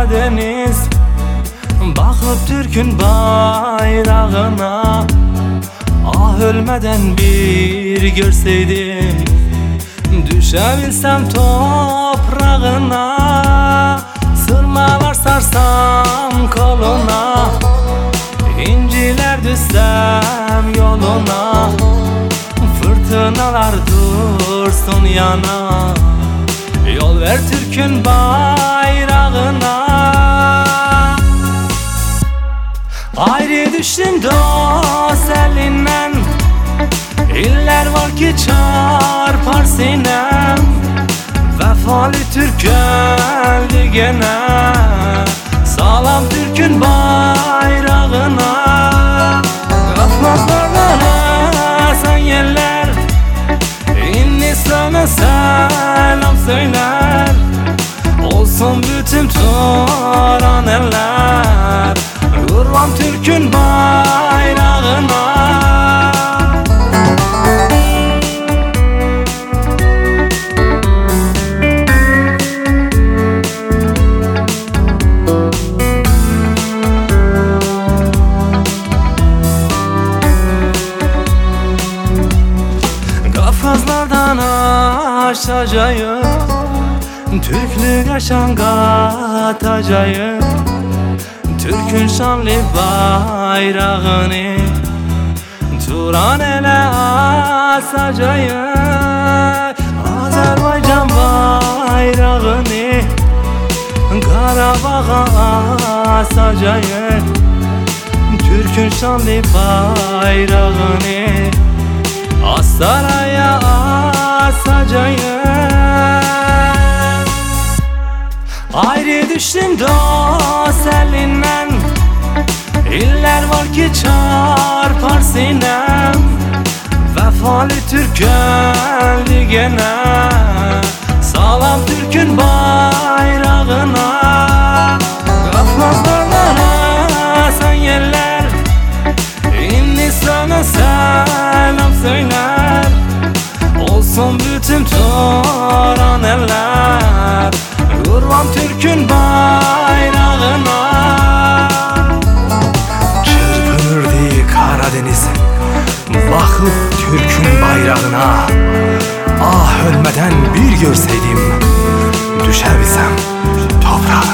Karadeniz. Bakıp Türk'ün bayrağına, ah ölmeden bir görseydim, düşebilsem toprağına, sırmalar sarsam koluna, inciler düşsem yoluna, fırtınalar dursun yana, yol ver Türk'ün bayrağına. Ayrı düştüm dost elinden, iller var ki çarpar sinem, vefalı Türk geldi gene, sağlam Türk'ün bayrağına. Gaflazlarlara sen yerler, inni sana selam söyler, olsun bütün Turan eller, kurban Türk'ün bayrağına. Kafkaslardan aşacağım, Türklük aşan katacağım, Türk'ün şanlı bayrağını Turan ele asacağım, Azerbaycan bayrağını Karabağ'a asacağım, Türk'ün şanlı bayrağını Astaraya asacağım. Ayrı düştüm dost elinden, iller var ki çarpar sinem, vefalı Türk geldi gene, sağlam Türk'ün bayrağına. Gaflazlarlara sen yerler, inni sana selam söyler, olsun bütün Turan eller, kurban Türk'ün bayrağına. Çırpınırdı Karadeniz, bakıp Türk'ün bayrağına, ah ölmeden bir görseydim, düşebilsem toprağına.